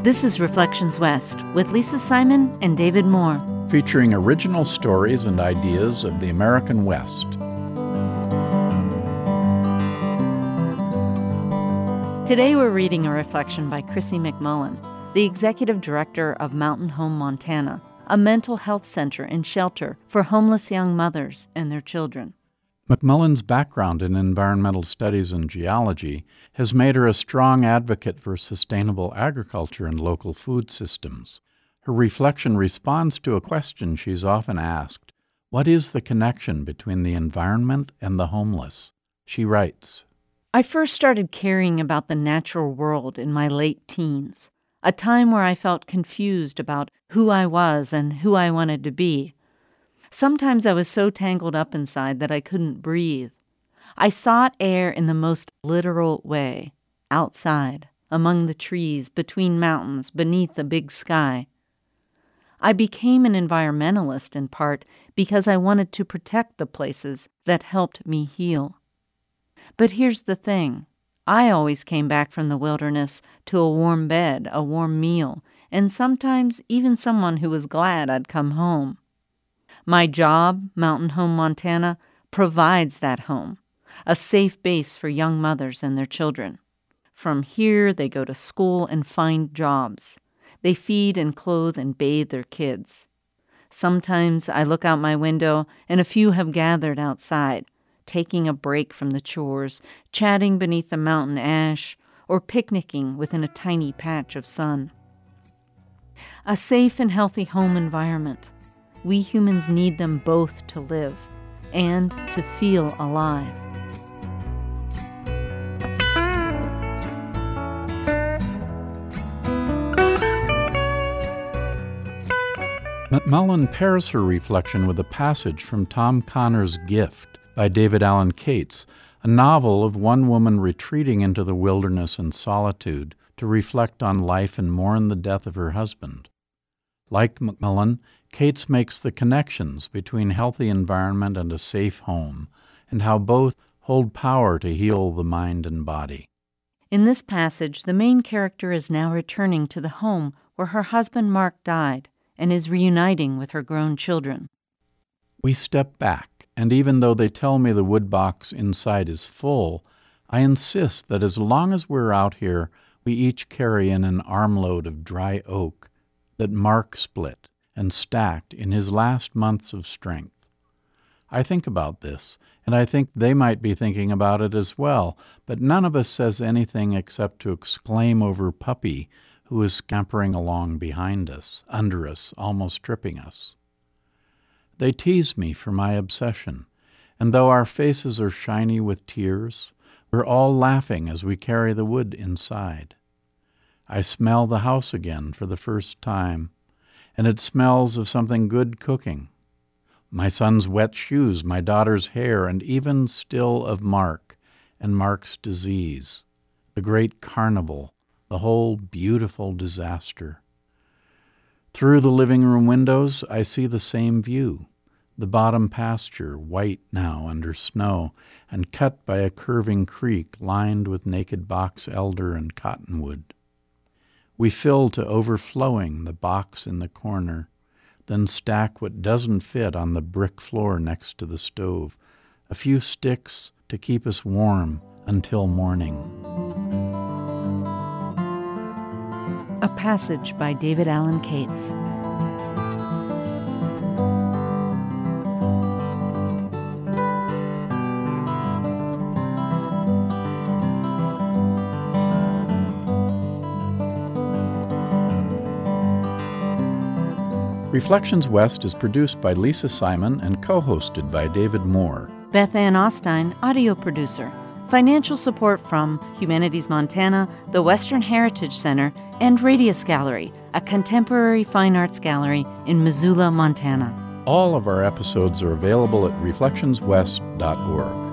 This is Reflections West with Lisa Simon and David Moore, featuring original stories and ideas of the American West. Today we're reading a reflection by Chrissy McMullen, the executive director of Mountain Home Montana, a mental health center and shelter for homeless young mothers and their children. McMullen's background in environmental studies and geology has made her a strong advocate for sustainable agriculture and local food systems. Her reflection responds to a question she's often asked: what is the connection between the environment and the homeless? She writes, I first started caring about the natural world in my late teens, a time where I felt confused about who I was and who I wanted to be. Sometimes I was so tangled up inside that I couldn't breathe. I sought air in the most literal way, outside, among the trees, between mountains, beneath the big sky. I became an environmentalist in part because I wanted to protect the places that helped me heal. But here's the thing. I always came back from the wilderness to a warm bed, a warm meal, and sometimes even someone who was glad I'd come home. My job, Mountain Home Montana, provides that home, a safe base for young mothers and their children. From here, they go to school and find jobs. They feed and clothe and bathe their kids. Sometimes I look out my window and a few have gathered outside, taking a break from the chores, chatting beneath the mountain ash, or picnicking within a tiny patch of sun. A safe and healthy home environment. We humans need them both to live and to feel alive. McMullen pairs her reflection with a passage from Tom Connor's Gift by David Allen Cates, a novel of one woman retreating into the wilderness and solitude to reflect on life and mourn the death of her husband. Like McMullen, Cates makes the connections between healthy environment and a safe home, and how both hold power to heal the mind and body. In this passage, the main character is now returning to the home where her husband Mark died and is reuniting with her grown children. We step back, and even though they tell me the wood box inside is full, I insist that as long as we're out here, we each carry in an armload of dry oak that Mark split and stacked in his last months of strength. I think about this, and I think they might be thinking about it as well, but none of us says anything except to exclaim over Puppy, who is scampering along behind us, under us, almost tripping us. They tease me for my obsession, and though our faces are shiny with tears, we're all laughing as we carry the wood inside. I smell the house again for the first time, and it smells of something good cooking. My son's wet shoes, my daughter's hair, and even still of Mark and Mark's disease, the great carnival, the whole beautiful disaster. Through the living room windows, I see the same view, the bottom pasture, white now under snow, and cut by a curving creek lined with naked box elder and cottonwood. We fill to overflowing the box in the corner, then stack what doesn't fit on the brick floor next to the stove, a few sticks to keep us warm until morning. A passage by David Allen Cates. Reflections West is produced by Lisa Simon and co-hosted by David Moore. Beth Ann Ostein, audio producer. Financial support from Humanities Montana, the Western Heritage Center, and Radius Gallery, a contemporary fine arts gallery in Missoula, Montana. All of our episodes are available at reflectionswest.org.